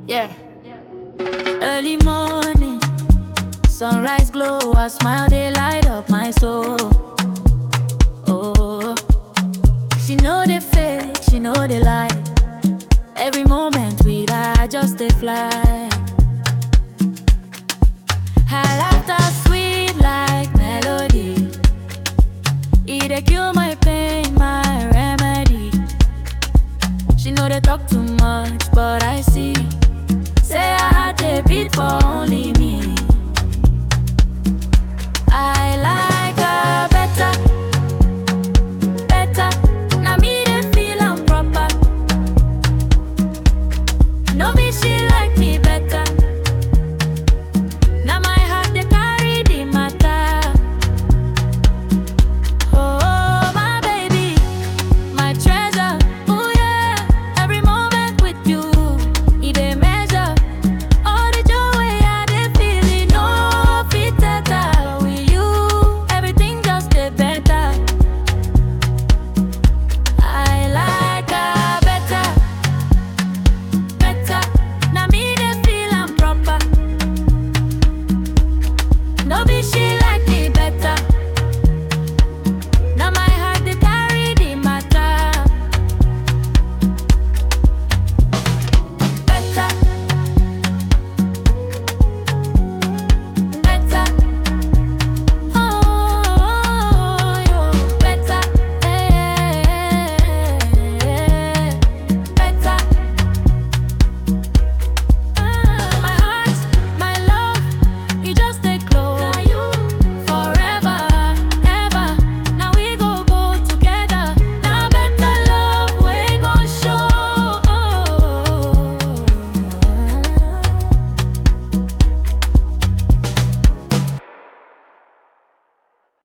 Yeah. Early morning, sunrise glow, a smile they light up my soul. Oh, she know the fake, she know the lie. Every moment with her, I just they fly. Her laughter sweet like melody. It dey cure my pain, my remedy. She know they talk too much, but I see. Say I had a beat for only